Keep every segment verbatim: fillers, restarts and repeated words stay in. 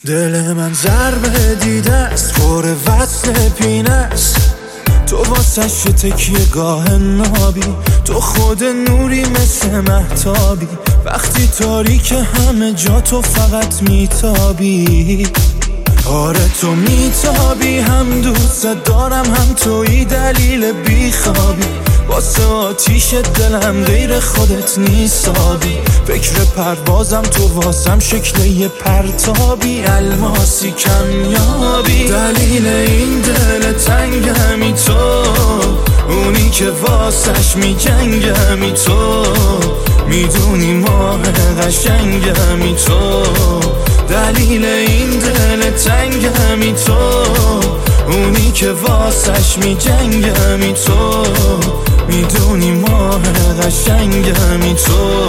دل من ضربه دیده است، پر وصل پینه است. تو واسش تکیه گاه نابی، تو خود نوری مثل مهتابی. وقتی تاریک همه جا تو فقط میتابی. آره تو میتابی، هم دوست دارم هم توی دلیل بیخوابی. واسه آتیش دلم غیر خودت نیستابی. فکر پروازم تو واسم شکل یه پرتابی، الماسی کمیابی. دلیل این دل تنگمی تو، اونی که واسش میجنگمی تو. میدونی ماه قشنگمی تو، دلیل این دل تنگمی تو. اونی که واسش میجنگمی تو. میدونی ماه قشنگمی تو.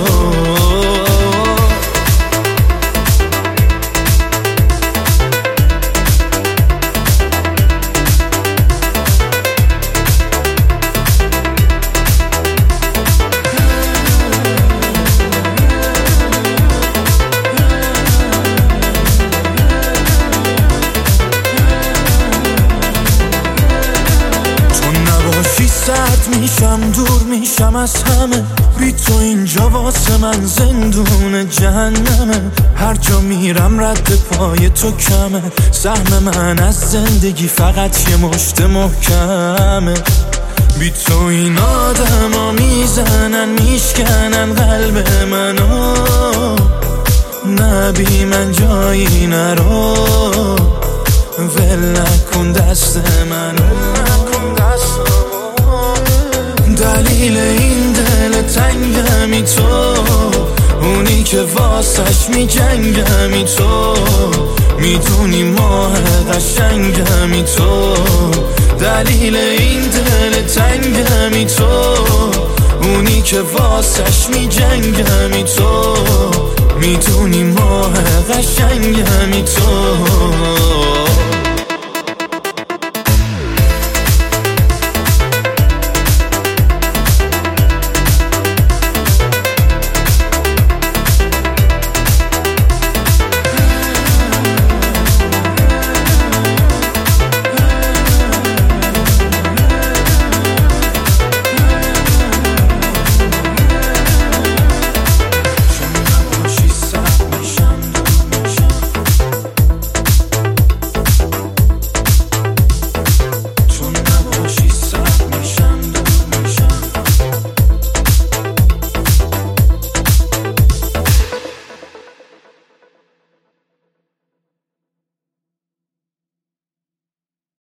سرد میشم، دور میشم از همه. بی تو اینجا واسه من زندون جهنمه. هر جا میرم رد پای تو کمه. سهم من از زندگی فقط یه مشت محکمه. بی تو این آدم ها میزنن میشکنن قلب منو. نه بی من جایی نرو، ول نکن دست منو. دلیل این دل تنگمی تو، اونی که واسش میجنگمی تو. میدونی ماه قشنگمی تو، دلیل این دل تنگمی تو. اونی که واسش میجنگمی تو. میدونی ماه قشنگمی تو.